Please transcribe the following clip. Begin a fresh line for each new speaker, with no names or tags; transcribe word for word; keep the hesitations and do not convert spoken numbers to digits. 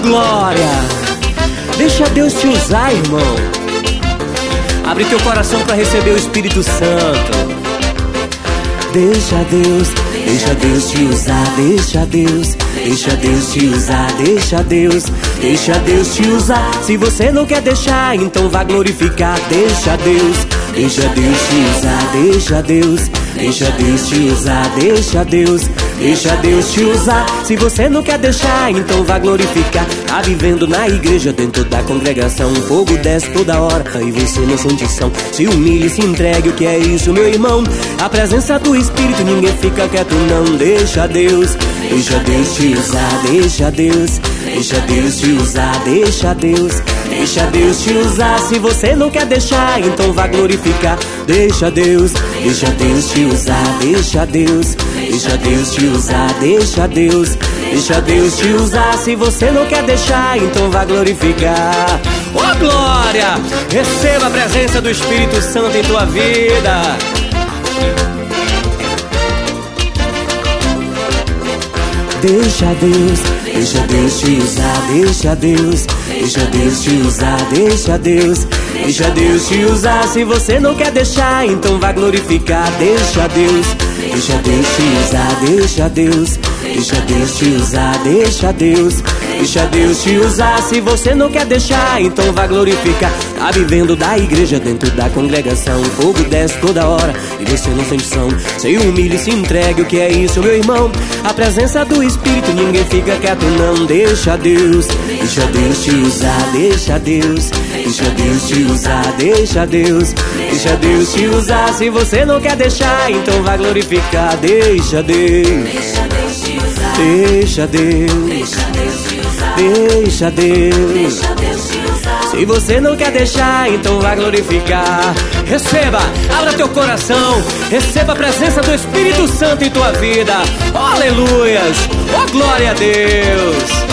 glória! Deixa Deus te usar, irmão. Abre teu coração para receber o Espírito Santo. Deixa Deus, deixa Deus te usar, deixa Deus, deixa Deus te usar, deixa Deus, deixa Deus te usar. Se você não quer deixar, então vá glorificar. Deixa Deus, deixa Deus te usar, deixa Deus, deixa Deus te usar, deixa Deus, deixa Deus te usar. Se você não quer deixar, então vá glorificar. Tá vivendo na igreja, dentro da congregação, o fogo desce toda hora e você não sente som. Se humilhe, se entregue, o que é isso, meu irmão? A presença do Espírito, ninguém fica quieto não. Deixa Deus, deixa Deus te usar, deixa Deus, deixa Deus te usar, deixa Deus, deixa Deus te usar. Se você não quer deixar, então vá glorificar. Deixa Deus, deixa Deus te usar, deixa Deus, deixa Deus te usar, deixa Deus, deixa Deus te usar. Se você não quer deixar, então vá glorificar. Oh glória! Receba a presença do Espírito Santo em tua vida. Deixa Deus, deixa Deus te usar, deixa Deus, deixa Deus te usar, deixa Deus, deixa Deus te usar. Se você não quer deixar, então vá glorificar. Deixa Deus, deixa Deus te usar, deixa Deus, deixa Deus te usar, deixa Deus, deixa Deus te usar. Se você não quer deixar, então vá glorificar. Tá vivendo da igreja, dentro da congregação, o fogo desce toda hora e você não sente som. Se humilhe, se entregue, o que é isso, meu irmão? A presença do Espírito, ninguém fica quieto não. Deixa Deus, deixa Deus te usar, deixa Deus, deixa Deus te usar, deixa Deus, deixa Deus te usar. Se você não quer deixar, então vá glorificar. Deixa Deus, deixa Deus, deixa Deus. Se você não quer deixar, então vá glorificar. Receba, abra teu coração, receba a presença do Espírito Santo em tua vida. Oh, aleluias, oh glória a Deus.